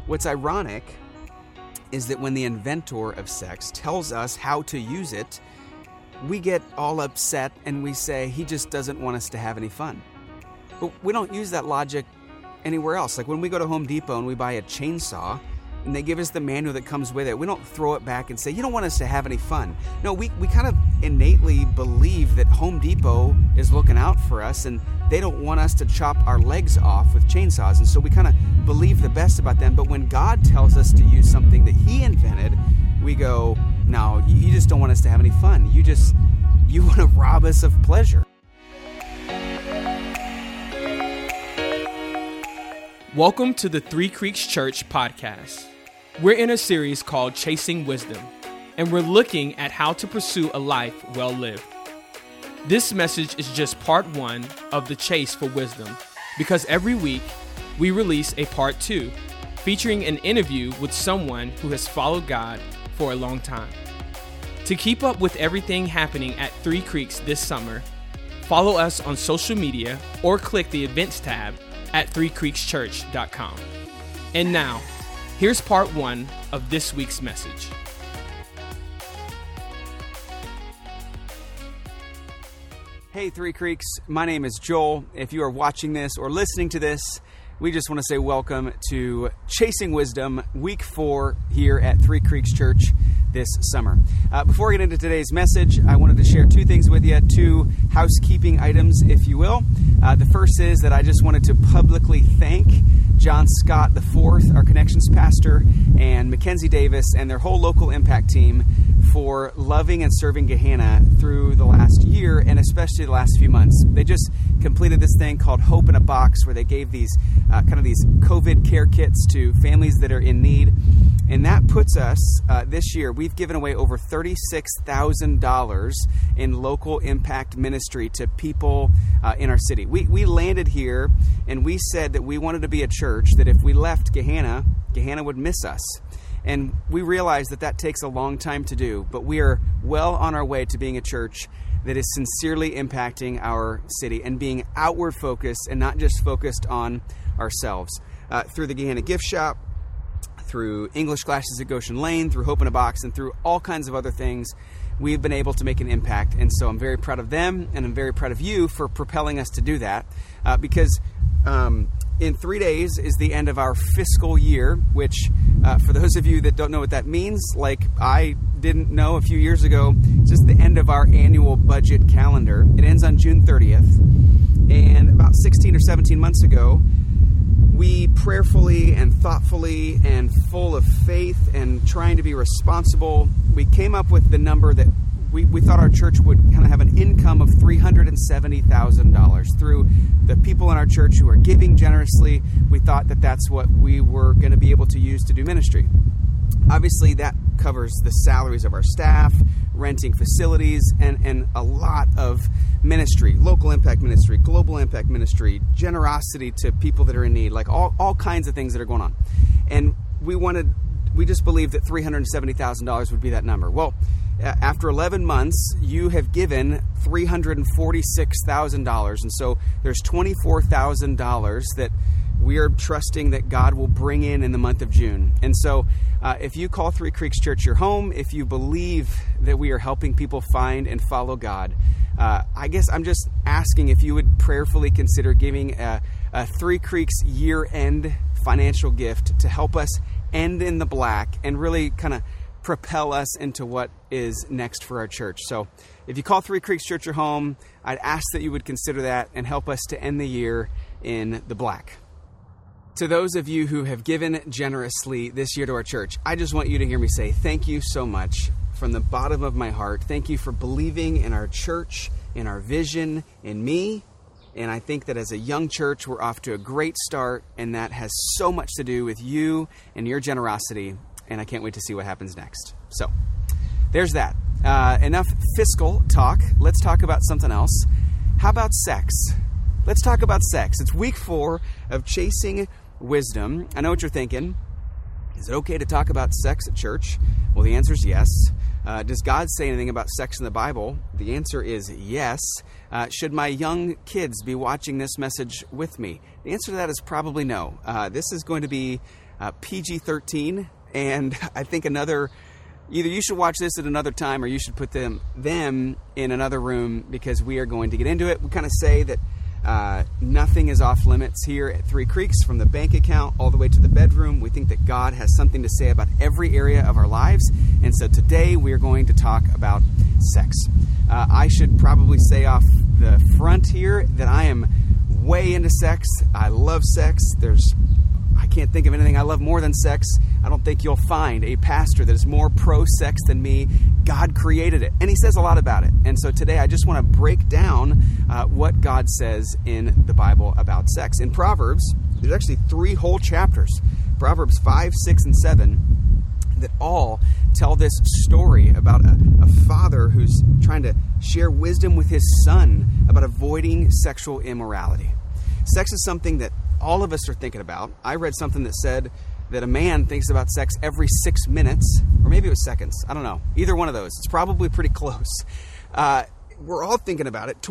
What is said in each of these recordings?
What's ironic is that when the inventor of sex tells us how to use it, we get all upset and we say he just doesn't want us to have any fun. But we don't use that logic anywhere else. Like when we go to Home Depot and we buy a chainsaw and they give us the manual that comes with it, we don't throw it back and say, you don't want us to have any fun. No, we kind of innately believe that Home Depot is looking out for us and they don't want us to chop our legs off with chainsaws. And so we kind of believe the best about them. But when God tells us to use something that he invented, we go, no, you just don't want us to have any fun. You want to rob us of pleasure. Welcome to the Three Creeks Church podcast. We're in a series called Chasing Wisdom, and we're looking at how to pursue a life well lived. This message is just part one of the chase for wisdom, because every week we release a part two featuring an interview with someone who has followed God for a long time. To keep up with everything happening at Three Creeks this summer, follow us on social media or click the events tab at threecreekschurch.com. And now, here's part one of this week's message. Hey, Three Creeks. My name is Joel. If you are watching this or listening to this, we just want to say welcome to Chasing Wisdom, week 4 here at Three Creeks Church this summer. Before we get into today's message, I wanted to share two things with you, two housekeeping items, if you will. The first is that I just wanted to publicly thank John Scott IV, our Connections pastor, and Mackenzie Davis and their whole local impact team for loving and serving Gehanna through the last year and especially the last few months. They just completed this thing called Hope in a Box, where they gave these these COVID care kits to families that are in need. And that puts us, this year, we've given away over $36,000 in local impact ministry to people in our city. We landed here and we said that we wanted to be a church that if we left Gehanna would miss us. And we realize that takes a long time to do, but we are well on our way to being a church that is sincerely impacting our city and being outward focused and not just focused on ourselves. Through the Gehanna Gift Shop, through English classes at Goshen Lane, through Hope in a Box, and through all kinds of other things, we've been able to make an impact. And so I'm very proud of them, and I'm very proud of you for propelling us to do that, because in 3 days is the end of our fiscal year, which for those of you that don't know what that means, like I didn't know a few years ago, it's just the end of our annual budget calendar. It ends on June 30th. And about 16 or 17 months ago, we prayerfully and thoughtfully and full of faith and trying to be responsible, we came up with the number that we thought our church would kind of have an income of $370,000 through the people in our church who are giving generously. We thought that that's what we were going to be able to use to do ministry. Obviously, that covers the salaries of our staff, renting facilities, and a lot of ministry, local impact ministry, global impact ministry, generosity to people that are in need, like all kinds of things that are going on. And we just believed that $370,000 would be that number. Well, after 11 months, you have given $346,000. And so there's $24,000 that we are trusting that God will bring in the month of June. And so if you call Three Creeks Church your home, if you believe that we are helping people find and follow God, I guess I'm just asking if you would prayerfully consider giving a Three Creeks year-end financial gift to help us end in the black and really kind of propel us into what is next for our church. So if you call Three Creeks Church your home, I'd ask that you would consider that and help us to end the year in the black. To those of you who have given generously this year to our church, I just want you to hear me say thank you so much from the bottom of my heart. Thank you for believing in our church, in our vision, in me. And I think that as a young church, we're off to a great start, and that has so much to do with you and your generosity. And I can't wait to see what happens next. So there's that. Enough fiscal talk. Let's talk about something else. How about sex? Let's talk about sex. It's week 4 of Chasing Wisdom. I know what you're thinking. Is it okay to talk about sex at church? Well, the answer is yes. Does God say anything about sex in the Bible? The answer is yes. Should my young kids be watching this message with me? The answer to that is probably no. This is going to be PG-13, and I think either you should watch this at another time or you should put them in another room because we are going to get into it. We kind of say that nothing is off limits here at Three Creeks, from the bank account all the way to the bedroom. We think that God has something to say about every area of our lives. And so today we are going to talk about sex. I should probably say off the front here that I am way into sex. I love sex. I can't think of anything I love more than sex. I don't think you'll find a pastor that is more pro-sex than me. God created it, and he says a lot about it. And so today I just want to break down what God says in the Bible about sex. In Proverbs, there's actually 3 whole chapters, Proverbs 5, 6, and 7, that all tell this story about a father who's trying to share wisdom with his son about avoiding sexual immorality. Sex is something that all of us are thinking about. I read something that said that a man thinks about sex every 6 minutes, or maybe it was seconds. I don't know. Either one of those. It's probably pretty close. We're all thinking about it.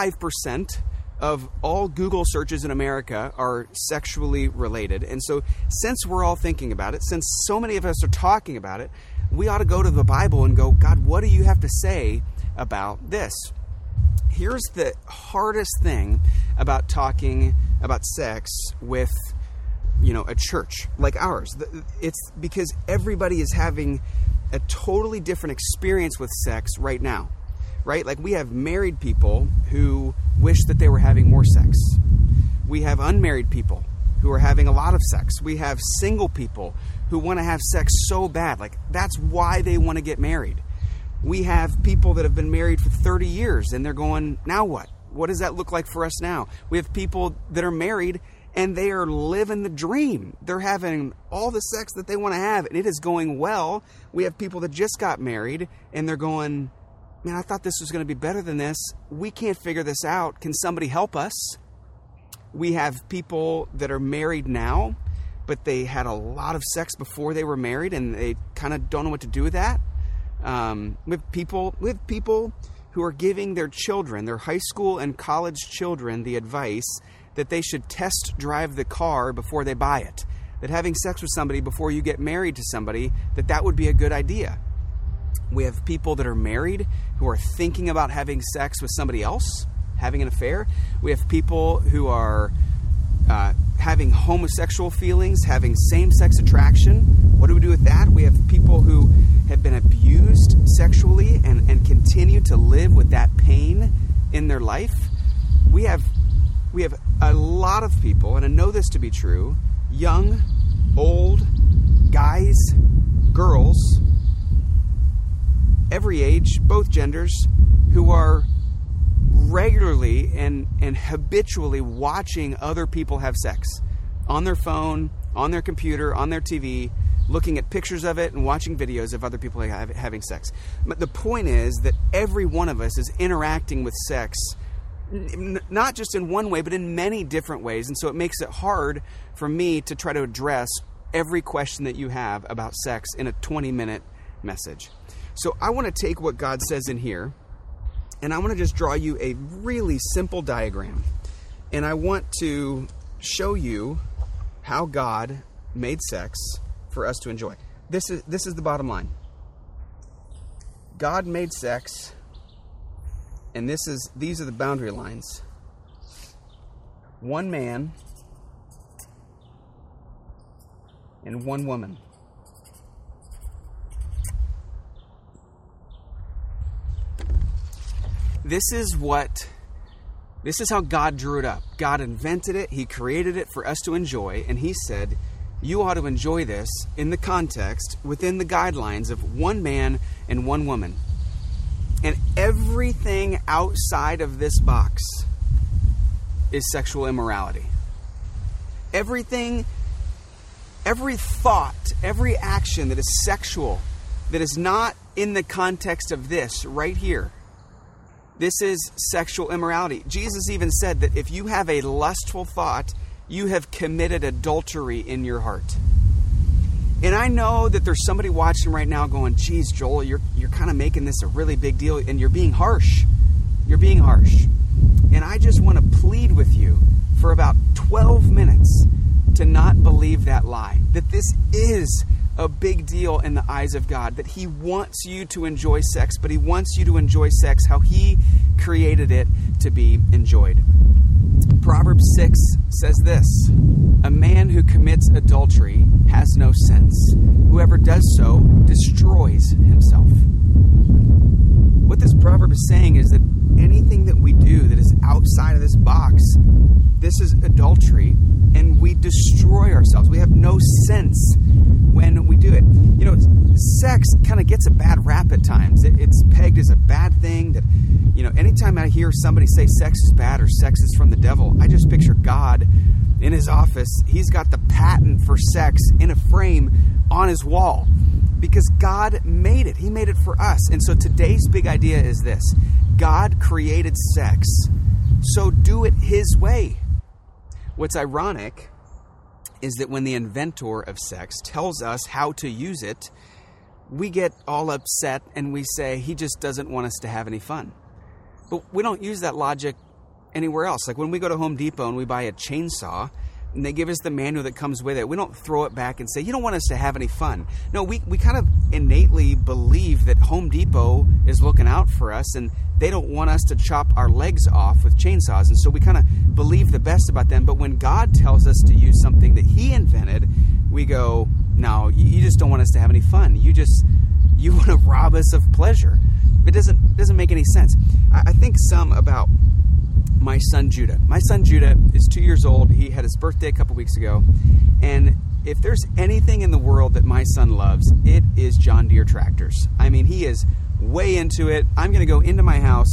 25% of all Google searches in America are sexually related. And so since we're all thinking about it, since so many of us are talking about it, we ought to go to the Bible and go, God, what do you have to say about this? Here's the hardest thing about talking about sex with, a church like ours. It's because everybody is having a totally different experience with sex right now, right? Like, we have married people who wish that they were having more sex. We have unmarried people who are having a lot of sex. We have single people who want to have sex so bad. Like, that's why they want to get married. We have people that have been married for 30 years and they're going, now what? What does that look like for us now? We have people that are married and they are living the dream. They're having all the sex that they want to have and it is going well. We have people that just got married and they're going, man, I thought this was going to be better than this. We can't figure this out. Can somebody help us? We have people that are married now, but they had a lot of sex before they were married and they kind of don't know what to do with that. We have people who are giving their children, their high school and college children, the advice that they should test drive the car before they buy it. That having sex with somebody before you get married to somebody, that would be a good idea. We have people that are married who are thinking about having sex with somebody else, having an affair. We have people who are having homosexual feelings, having same-sex attraction. What do we do with that? We have people who have been abused sexually and continue to live with that pain in their life. We have a lot of people, and I know this to be true, young, old, guys, girls, every age, both genders, who are regularly and habitually watching other people have sex on their phone, on their computer, on their TV, looking at pictures of it and watching videos of other people having sex. But the point is that every one of us is interacting with sex, not just in one way, but in many different ways. And so it makes it hard for me to try to address every question that you have about sex in a 20-minute message. So I want to take what God says in here, and I want to just draw you a really simple diagram. And I want to show you how God made sex for us to enjoy. This is the bottom line. God made sex, and these are the boundary lines. One man and one woman. This is how God drew it up. God invented it. He created it for us to enjoy. And he said, you ought to enjoy this in the context, within the guidelines of one man and one woman. And everything outside of this box is sexual immorality. Everything, every thought, every action that is sexual, that is not in the context of this right here, this is sexual immorality. Jesus even said that if you have a lustful thought, you have committed adultery in your heart. And I know that there's somebody watching right now going, geez, Joel, you're kind of making this a really big deal, and you're being harsh. You're being harsh. And I just want to plead with you for about 12 minutes to not believe that lie, that this is a big deal in the eyes of God, that he wants you to enjoy sex, but he wants you to enjoy sex how he created it to be enjoyed. Proverbs 6 says this: a man who commits adultery has no sense. Whoever does so destroys himself. What this proverb is saying is that anything that we do that is outside of this box, this is adultery, and we destroy ourselves. We have no sense when we do it. You know, sex kind of gets a bad rap at times. It's pegged as a bad thing that, you know, anytime I hear somebody say sex is bad or sex is from the devil, I just picture God in his office. He's got the patent for sex in a frame on his wall because God made it. He made it for us. And so today's big idea is this: God created sex, so do it his way. What's ironic is that when the inventor of sex tells us how to use it, we get all upset and we say he just doesn't want us to have any fun. But we don't use that logic anywhere else. Like when we go to Home Depot and we buy a chainsaw and they give us the manual that comes with it, we don't throw it back and say, you don't want us to have any fun. No, we kind of innately believe that Home Depot is looking out for us and they don't want us to chop our legs off with chainsaws. And so we kind of believe the best about them. But when God tells us to use something that he invented, we go, no, you just don't want us to have any fun. You want to rob us of pleasure. It doesn't make any sense. I think some about my son Judah. My son Judah is 2 years old. He had his birthday a couple weeks ago. And if there's anything in the world that my son loves, it is John Deere tractors. I mean, he is way into it. I'm going to go into my house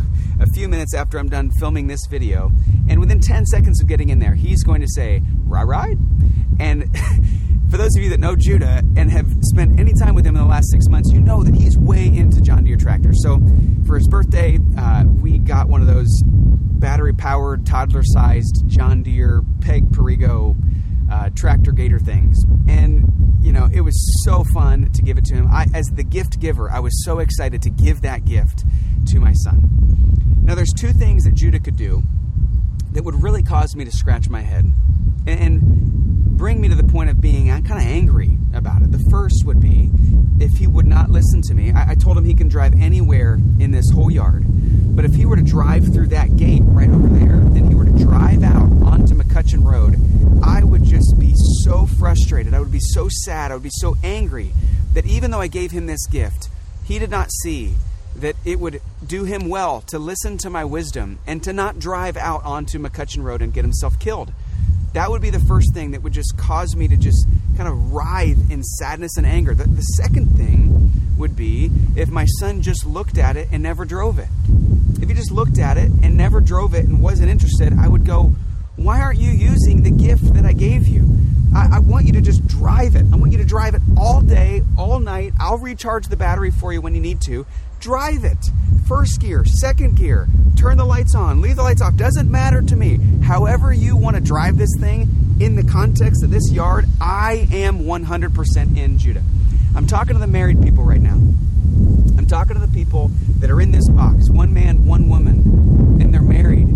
a few minutes after I'm done filming this video, and within 10 seconds of getting in there, he's going to say, ride. And for those of you that know Judah and have spent any time with him in the last 6 months, you know that he's way into John Deere tractors. So for his birthday, we got one of those battery-powered, toddler-sized John Deere Peg Perigo tractor gator things. And you know, it was so fun to give it to him. As the gift giver, I was so excited to give that gift to my son. Now, there's two things that Judah could do that would really cause me to scratch my head and bring me to the point of being kind of angry about it. The first would be if he would not listen to me. I told him he can drive anywhere in this whole yard, but if he were to drive through that gate right over there, then he were to drive out onto McCutcheon Road, I would just be so frustrated. I would be so sad. I would be so angry that even though I gave him this gift, he did not see that it would do him well to listen to my wisdom and to not drive out onto McCutcheon Road and get himself killed. That would be the first thing that would just cause me to just kind of writhe in sadness and anger. The second thing would be if my son just looked at it and never drove it. If he just looked at it and never drove it and wasn't interested, I would go, why aren't you using the gift that I gave you? I want you to just drive it. I want you to drive it all day, all night. I'll recharge the battery for you when you need to. Drive it. First gear, second gear, turn the lights on, leave the lights off. Doesn't matter to me. However you want to drive this thing in the context of this yard, I am 100% in, Judah. I'm talking to the married people right now. I'm talking to the people that are in this box, one man, one woman, and they're married.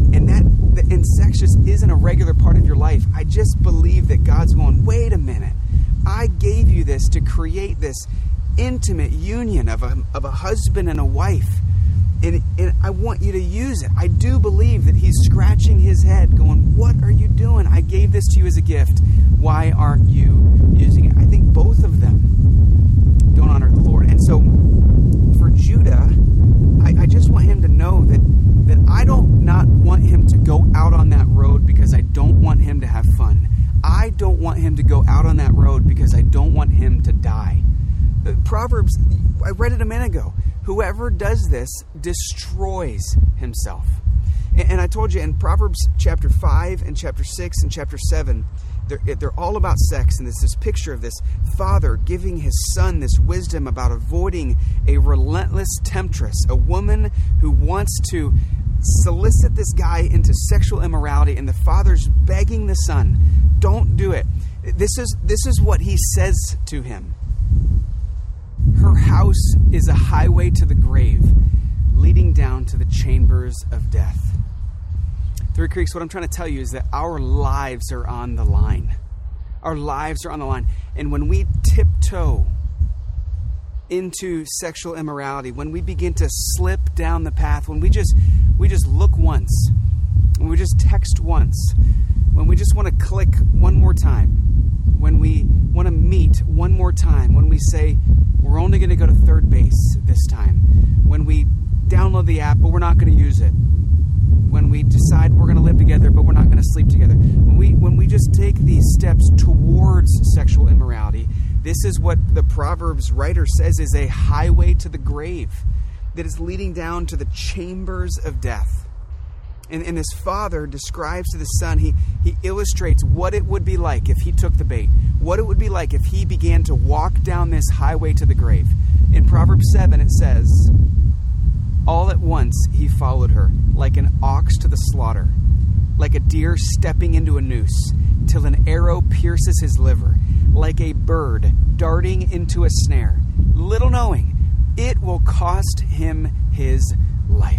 And sex just isn't a regular part of your life. I just believe that God's going, wait a minute. I gave you this to create this intimate union of a husband and a wife. And I want you to use it. I do believe that he's scratching his head going, what are you doing? I gave this to you as a gift. Why aren't you using it? I think both of them don't honor the Lord. And so for Judah, I just want him to know that I don't not want him to go out on that road because I don't want him to have fun. I don't want him to go out on that road because I don't want him to die. Proverbs, I read it a minute ago. Whoever does this destroys himself. And I told you in Proverbs chapter 5 and chapter 6 and chapter 7, they're all about sex. And there's this picture of this father giving his son this wisdom about avoiding a relentless temptress, a woman who wants to solicit this guy into sexual immorality. And the father's begging the son, don't do it. This is what he says to him. Her house is a highway to the grave, leading down to the chambers of death. Three Creeks, what I'm trying to tell you is that our lives are on the line. Our lives are on the line. And when we tiptoe into sexual immorality, when we begin to slip down the path, when we just look once, when we just text once, when we just want to click one more time, when we want to meet one more time, when we say we're only going to go to third base this time, when we download the app but we're not going to use it, when we decide we're going to live together but we're not going to sleep together, when we just take these steps towards sexual immorality, this is what the Proverbs writer says is a highway to the grave that is leading down to the chambers of death. And this father describes to the son, he illustrates what it would be like if he took the bait, what it would be like if he began to walk down this highway to the grave. In Proverbs 7, it says, all at once he followed her, like an ox to the slaughter, like a deer stepping into a noose, till an arrow pierces his liver, like a bird darting into a snare, little knowing it will cost him his life.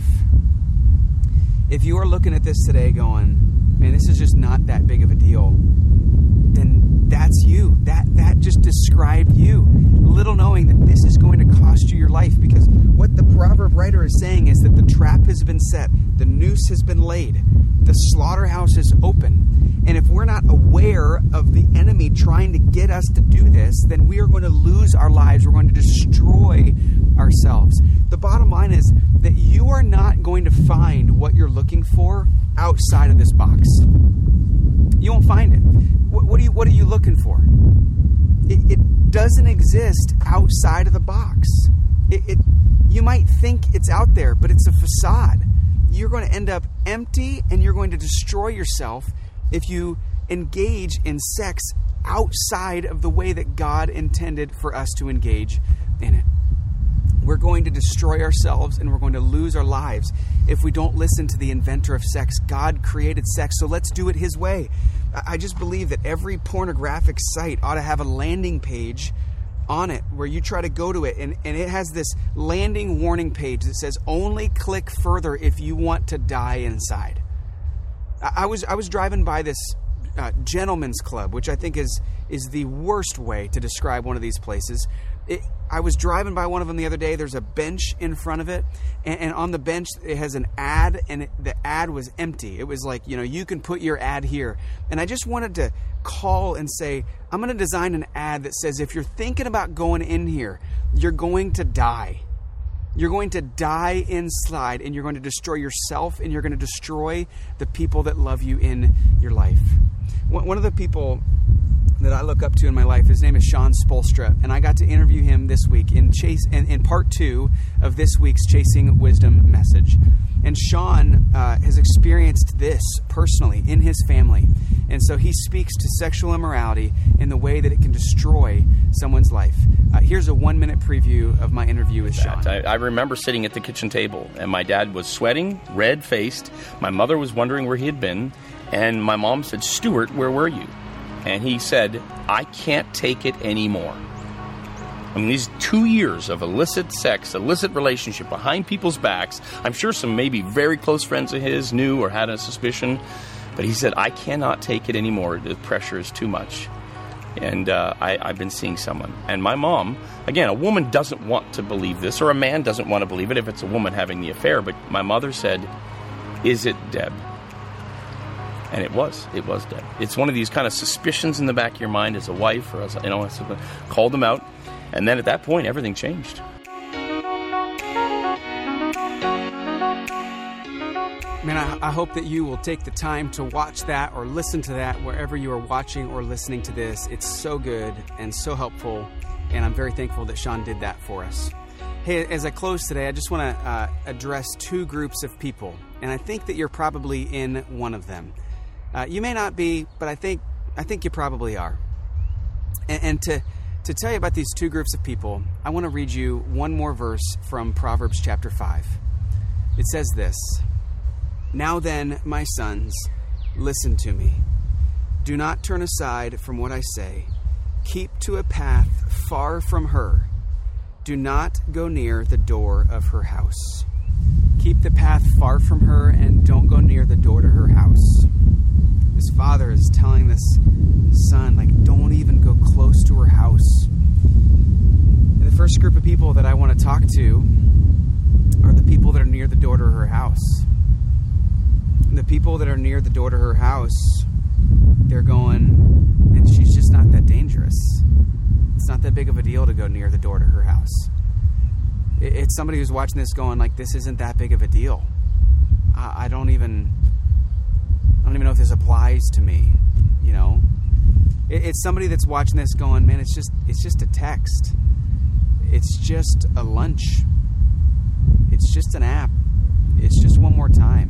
If you are looking at this today going, man, this is just not that big of a deal, then that's you. That just described you. Little knowing that this is going to cost you your life, because what the proverb writer is saying is that the trap has been set, the noose has been laid, the slaughterhouse is open. And if we're not aware of the enemy trying to get us to do this, then we are going to lose our lives. We're going to destroy ourselves. The bottom line is that you are not going to find what you're looking for outside of this box. You won't find it. What are you looking for? It doesn't exist outside of the box. You might think it's out there, but it's a facade. You're going to end up empty, and you're going to destroy yourself if you engage in sex outside of the way that God intended for us to engage in it. We're going to destroy ourselves, and we're going to lose our lives if we don't listen to the inventor of sex. God created sex, so let's do it his way. I just believe that every pornographic site ought to have a landing page on it where you try to go to it, and it has this landing warning page that says only click further if you want to die inside. I was driving by this gentleman's club, which I think is the worst way to describe one of these places. I was driving by one of them the other day. There's a bench in front of it, and on the bench it has an ad, and the ad was empty. It was like, you can put your ad here. And I just wanted to call and say, I'm going to design an ad that says, if you're thinking about going in here, you're going to die. You're going to die inside, and you're going to destroy yourself, and you're going to destroy the people that love you in your life. One of the people that I look up to in my life, his name is Sean Spolstra, and I got to interview him this week in part 2 of this week's Chasing Wisdom message. And Sean has experienced this personally in his family, and so he speaks to sexual immorality in the way that it can destroy someone's life. Here's a 1-minute preview of my interview with Sean. I remember sitting at the kitchen table, and my dad was sweating, red-faced. My mother was wondering where he had been, and my mom said, "Stuart, where were you?" And he said, "I can't take it anymore." I mean, these 2 years of illicit sex, illicit relationship behind people's backs, I'm sure some maybe very close friends of his knew or had a suspicion, but he said, "I cannot take it anymore. The pressure is too much." And I've been seeing someone. And my mom, again, a woman doesn't want to believe this, or a man doesn't want to believe it if it's a woman having the affair, but my mother said, "Is it Deb?" And it was Deb. It's one of these kind of suspicions in the back of your mind as a wife, or as called them out. And then at that point, everything changed. Man, I hope that you will take the time to watch that or listen to that wherever you are watching or listening to this. It's so good and so helpful, and I'm very thankful that Sean did that for us. Hey, as I close today, I just want to address 2 groups of people, and I think that you're probably in one of them. You may not be, but I think you probably are. And to tell you about these 2 groups of people, I want to read you one more verse from Proverbs chapter 5. It says this: "Now then, my sons, listen to me. Do not turn aside from what I say. Keep to a path far from her. Do not go near the door of her house. Keep the path far from her and don't go near the door to her house. This father is telling this son, like, don't even go close to her house. And the first group of people that I want to talk to are the people that are near the door to her house. And the people that are near the door to her house, they're going, and she's just not that dangerous. It's not that big of a deal to go near the door to her house. It's somebody who's watching this going, like, this isn't that big of a deal. I don't even know if this applies to me, you know. It's somebody that's watching this going, man, it's just a text. It's just a lunch. It's just an app. It's just one more time.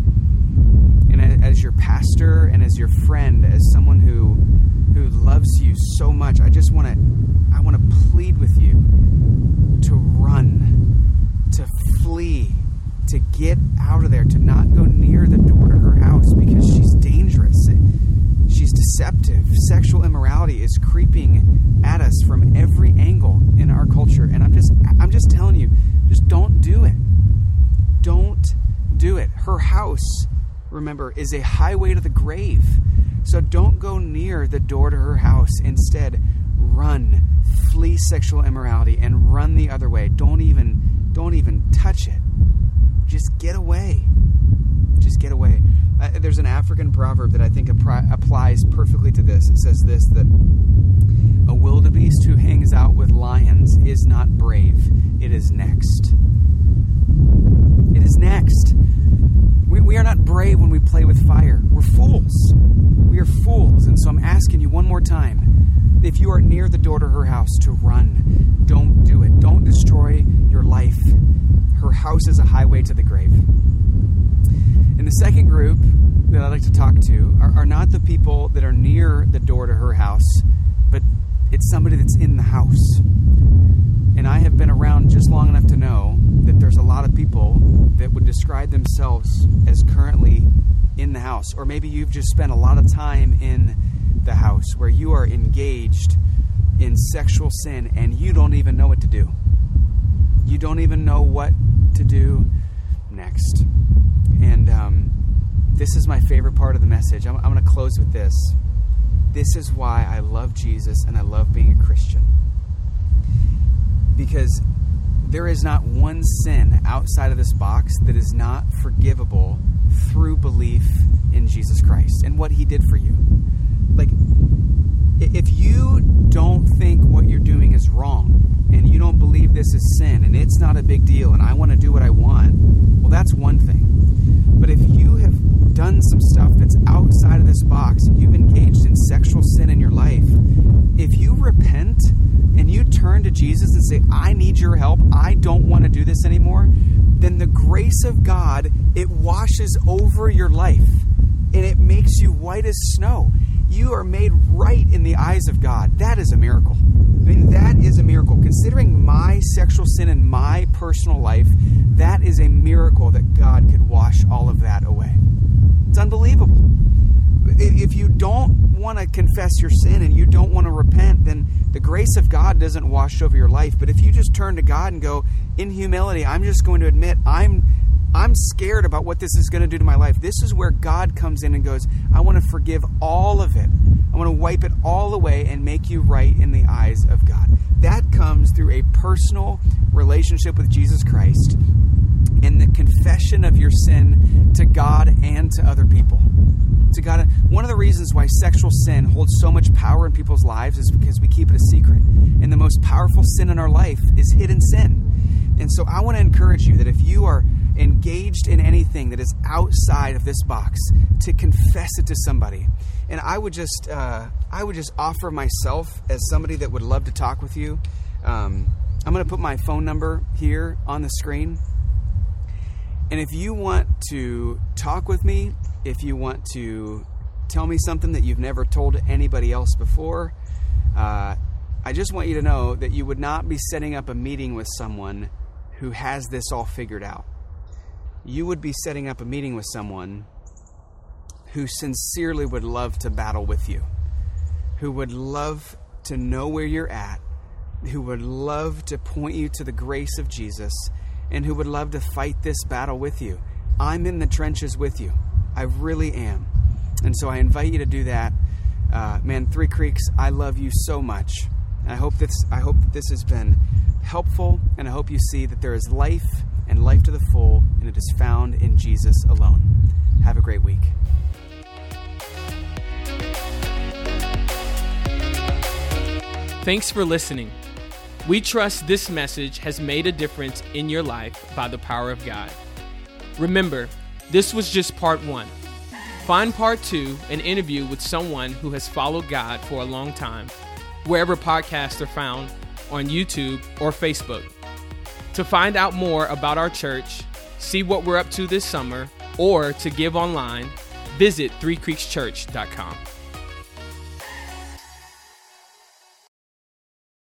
And as your pastor and as your friend, as someone who loves you so much, I want to plead with you to run, to flee, to get out of there, to not go near the door to her house because she's dangerous. She's deceptive. Sexual immorality is creeping at us from every angle in our culture. And I'm just telling you, just don't do it. Don't do it. Her house, remember, is a highway to the grave. So don't go near the door to her house. Instead, run, flee sexual immorality, and run the other way. Don't even touch it. Just get away. Just get away. There's an African proverb that I think applies perfectly to this. It says this, that a wildebeest who hangs out with lions is not brave. It is next. It is next. We are not brave when we play with fire. We're fools. We are fools. And so I'm asking you one more time, if you are near the door to her house, to run. Don't do it. Don't destroy your life. Her house is a highway to the grave. And the second group that I'd like to talk to are not the people that are near the door to her house, but it's somebody that's in the house. And I have been around just long enough to know that there's a lot of people that would describe themselves as currently in the house. Or maybe you've just spent a lot of time in the house where you are engaged in sexual sin and you don't even know what to do. You don't even know what to do next. And this is my favorite part of the message. I'm going to close with this. This is why I love Jesus and I love being a Christian. Because there is not one sin outside of this box that is not forgivable through belief in Jesus Christ and what he did for you. Like, if you don't think what you're doing is wrong and you don't believe this is sin and it's not a big deal and I want to do what I want, well, that's one thing. But if you have done some stuff that's outside of this box and you've engaged in sexual sin in your life, if you repent and you turn to Jesus and say, I need your help, I don't want to do this anymore, then the grace of God, it washes over your life and it makes you white as snow. You are made right in the eyes of God. That is a miracle. I mean, that is a miracle. Considering my sexual sin in my personal life, that is a miracle that God could wash all of that away. It's unbelievable. If you don't want to confess your sin and you don't want to repent, then the grace of God doesn't wash over your life. But if you just turn to God and go, in humility, I'm just going to admit I'm scared about what this is going to do to my life. This is where God comes in and goes, I want to forgive all of it. I want to wipe it all away and make you right in the eyes of God. That comes through a personal relationship with Jesus Christ and the confession of your sin to God and to other people. To God. One of the reasons why sexual sin holds so much power in people's lives is because we keep it a secret. And the most powerful sin in our life is hidden sin. And so I want to encourage you that if you are engaged in anything that is outside of this box, to confess it to somebody. And I would just offer myself as somebody that would love to talk with you. I'm going to put my phone number here on the screen. And if you want to talk with me, if you want to tell me something that you've never told anybody else before, I just want you to know that you would not be setting up a meeting with someone who has this all figured out. You would be setting up a meeting with someone who sincerely would love to battle with you, who would love to know where you're at, who would love to point you to the grace of Jesus and who would love to fight this battle with you. I'm in the trenches with you. I really am. And so I invite you to do that. Man, Three Creeks, I love you so much. And I hope that this has been helpful, and I hope you see that there is life and life to the full, and it is found in Jesus alone. Have a great week. Thanks for listening. We trust this message has made a difference in your life by the power of God. Remember, this was just part 1. Find part 2, an interview with someone who has followed God for a long time, wherever podcasts are found, on YouTube or Facebook. To find out more about our church, see what we're up to this summer, or to give online, visit threecreekschurch.com.